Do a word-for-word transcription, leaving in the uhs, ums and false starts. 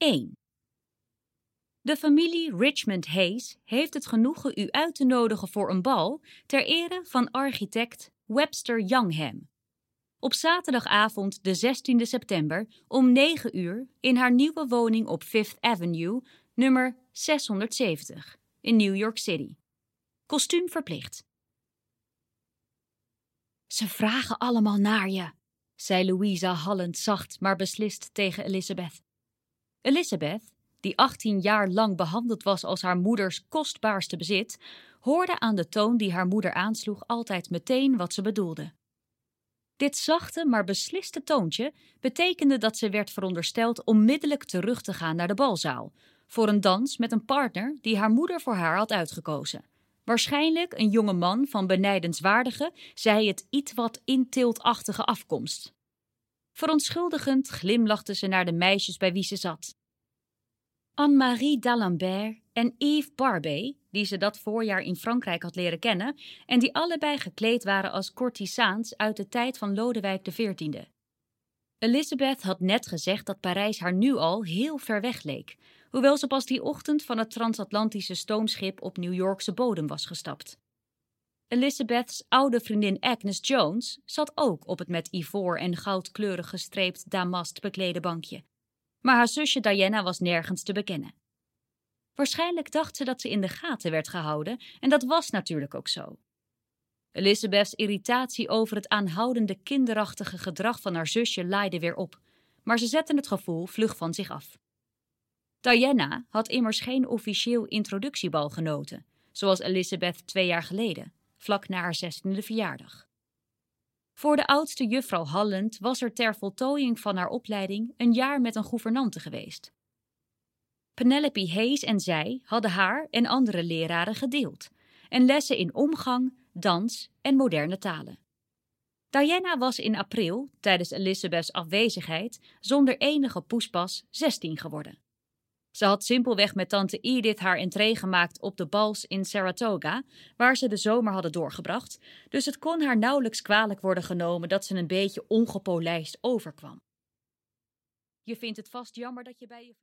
één. De familie Richmond Hayes heeft het genoegen u uit te nodigen voor een bal ter ere van architect Webster Youngham. Op zaterdagavond de zestiende september om negen uur in haar nieuwe woning op Fifth Avenue, nummer zeshonderdzeventig, in New York City. Kostuum verplicht. Ze vragen allemaal naar je, zei Louisa Holland zacht maar beslist tegen Elizabeth. Elizabeth, die achttien jaar lang behandeld was als haar moeders kostbaarste bezit, hoorde aan de toon die haar moeder aansloeg altijd meteen wat ze bedoelde. Dit zachte maar besliste toontje betekende dat ze werd verondersteld onmiddellijk terug te gaan naar de balzaal, voor een dans met een partner die haar moeder voor haar had uitgekozen. Waarschijnlijk een jonge man van benijdenswaardige, zij het iets wat intiltachtige afkomst. Verontschuldigend glimlachte ze naar de meisjes bij wie ze zat. Anne-Marie d'Alembert en Eve Barbey, die ze dat voorjaar in Frankrijk had leren kennen en die allebei gekleed waren als courtisaans uit de tijd van Lodewijk de veertiende. Elizabeth had net gezegd dat Parijs haar nu al heel ver weg leek, hoewel ze pas die ochtend van het transatlantische stoomschip op New Yorkse bodem was gestapt. Elizabeths oude vriendin Agnes Jones zat ook op het met ivoor en goudkleurig gestreept damast beklede bankje, maar haar zusje Diana was nergens te bekennen. Waarschijnlijk dacht ze dat ze in de gaten werd gehouden en dat was natuurlijk ook zo. Elizabeths irritatie over het aanhoudende kinderachtige gedrag van haar zusje laaide weer op, maar ze zette het gevoel vlug van zich af. Diana had immers geen officieel introductiebal genoten, zoals Elizabeth twee jaar geleden, vlak na haar zestiende verjaardag. Voor de oudste juffrouw Holland was er ter voltooiing van haar opleiding een jaar met een gouvernante geweest. Penelope Hayes en zij hadden haar en andere leraren gedeeld en lessen in omgang, dans en moderne talen. Diana was in april, tijdens Elizabeths afwezigheid, zonder enige poespas zestien geworden. Ze had simpelweg met tante Edith haar entree gemaakt op de bals in Saratoga, waar ze de zomer hadden doorgebracht, dus het kon haar nauwelijks kwalijk worden genomen dat ze een beetje ongepolijst overkwam. Je vindt het vast jammer dat je bij je